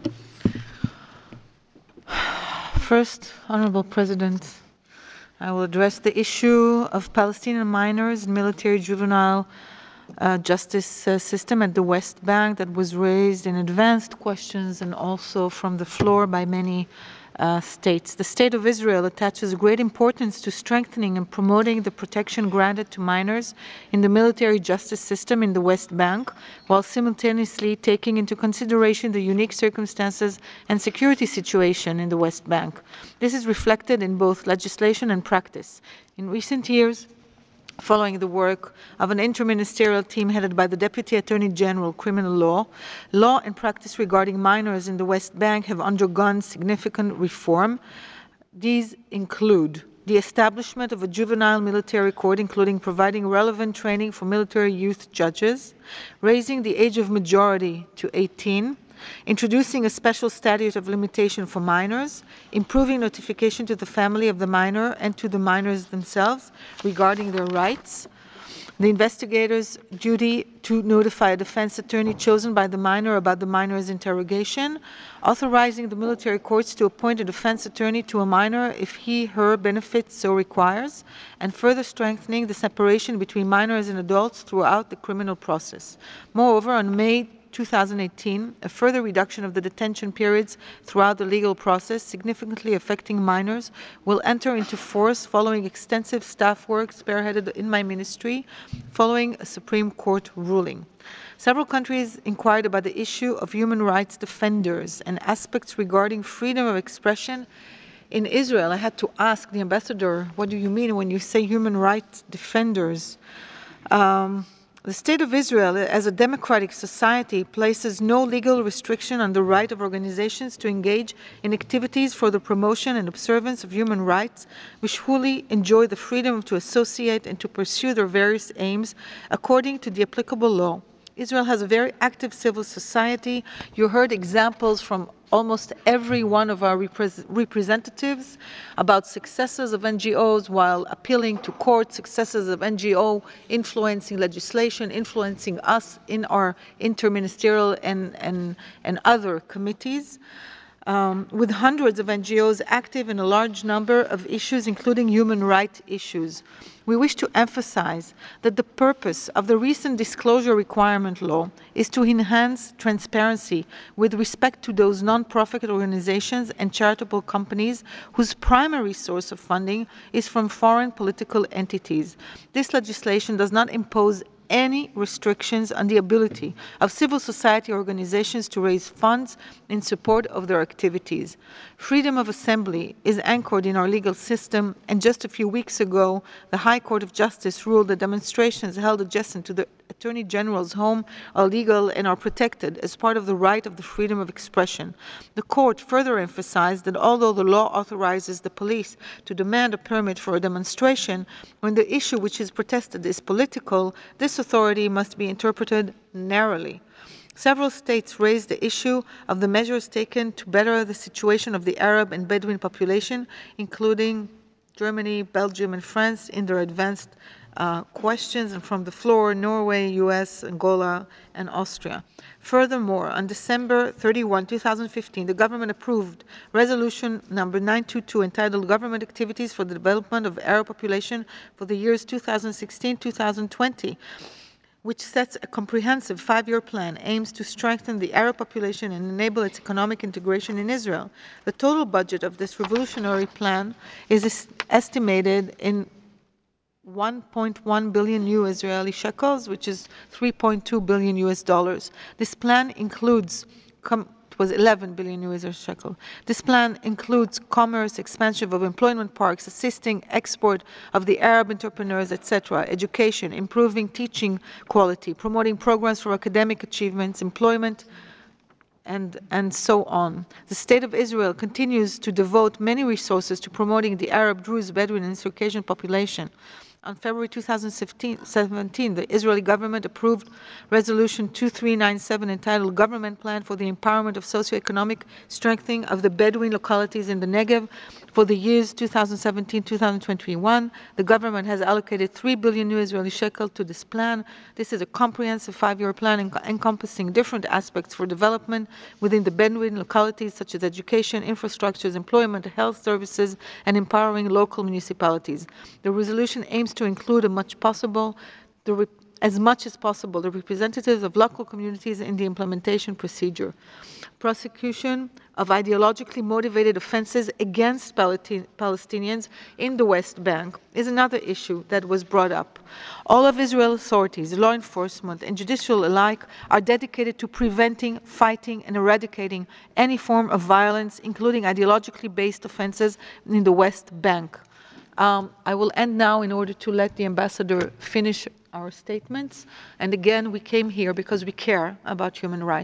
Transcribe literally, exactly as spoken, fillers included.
First, Honorable President, I will address the issue of Palestinian minors in military juvenile uh, justice uh, system at the West Bank that was raised in advanced questions and also from the floor by many uh, states. The State of Israel attaches great importance to strengthening and promoting the protection granted to minors in the military justice system in the West Bank, while simultaneously taking into consideration the unique circumstances and security situation in the West Bank. This is reflected in both legislation and practice. In recent years, following the work of an interministerial team headed by the Deputy Attorney General, Criminal Law, law and practice regarding minors in the West Bank have undergone significant reform. These include the establishment of a juvenile military court, including providing relevant training for military youth judges, raising the age of majority to eighteen, introducing a special statute of limitation for minors, improving notification to the family of the minor and to the minors themselves regarding their rights, the investigator's duty to notify a defense attorney chosen by the minor about the minor's interrogation, authorizing the military courts to appoint a defense attorney to a minor if he, her benefit so requires, and further strengthening the separation between minors and adults throughout the criminal process. Moreover, on May two thousand eighteen, a further reduction of the detention periods throughout the legal process, significantly affecting minors, will enter into force following extensive staff work spearheaded in my ministry, following a Supreme Court ruling. Several countries inquired about the issue of human rights defenders and aspects regarding freedom of expression in Israel. I had to ask the ambassador, what do you mean when you say human rights defenders? Um, The State of Israel, as a democratic society, places no legal restriction on the right of organizations to engage in activities for the promotion and observance of human rights, which fully enjoy the freedom to associate and to pursue their various aims according to the applicable law. Israel has a very active civil society. You heard examples from almost every one of our repre representatives about successes of N G Os while appealing to court, successes of N G O influencing legislation, influencing us in our interministerial and, and, and other committees. Um, with hundreds of N G Os active in a large number of issues, including human rights issues. We wish to emphasize that the purpose of the recent disclosure requirement law is to enhance transparency with respect to those non-profit organizations and charitable companies whose primary source of funding is from foreign political entities. This legislation does not impose any restrictions on the ability of civil society organizations to raise funds in support of their activities. Freedom of assembly is anchored in our legal system, and just a few weeks ago, the High Court of Justice ruled that demonstrations held adjacent to the Attorney General's home are legal and are protected as part of the right of the freedom of expression. The court further emphasized that although the law authorizes the police to demand a permit for a demonstration, when the issue which is protested is political, this authority must be interpreted narrowly. Several states raised the issue of the measures taken to better the situation of the Arab and Bedouin population, including Germany, Belgium, and France in their advanced uh, questions, and from the floor, Norway, U S, Angola, and Austria. Furthermore, on December thirty-first, two thousand fifteen, the government approved resolution number nine two two entitled Government Activities for the Development of the Arab Population for the years two thousand sixteen to two thousand twenty. Which sets a comprehensive five-year plan, aims to strengthen the Arab population and enable its economic integration in Israel. The total budget of this revolutionary plan is estimated in one point one billion new Israeli shekels, which is three point two billion U S dollars. This plan includes was eleven billion U S shekel. This plan includes commerce, expansion of employment parks, assisting export of the Arab entrepreneurs, et cetera, education, improving teaching quality, promoting programs for academic achievements, employment, and, and so on. The State of Israel continues to devote many resources to promoting the Arab, Druze, Bedouin, and Circassian population. on February two thousand seventeen, the Israeli government approved Resolution two three nine seven entitled Government Plan for the Empowerment of Socioeconomic Strengthening of the Bedouin Localities in the Negev for the years two thousand seventeen to two thousand twenty-one. The government has allocated three billion new Israeli shekel to this plan. This is a comprehensive five-year plan en encompassing different aspects for development within the Bedouin localities such as education, infrastructures, employment, health services, and empowering local municipalities. The resolution aims to include as much possible the as much as possible the representatives of local communities in the implementation procedure. Prosecution of ideologically motivated offenses against Palestinians in the West Bank is another issue that was brought up. All of Israel's authorities, law enforcement, and judicial alike are dedicated to preventing, fighting, and eradicating any form of violence, including ideologically based offenses in the West Bank. Um, I will end now in order to let the ambassador finish our statements. And again, we came here because we care about human rights.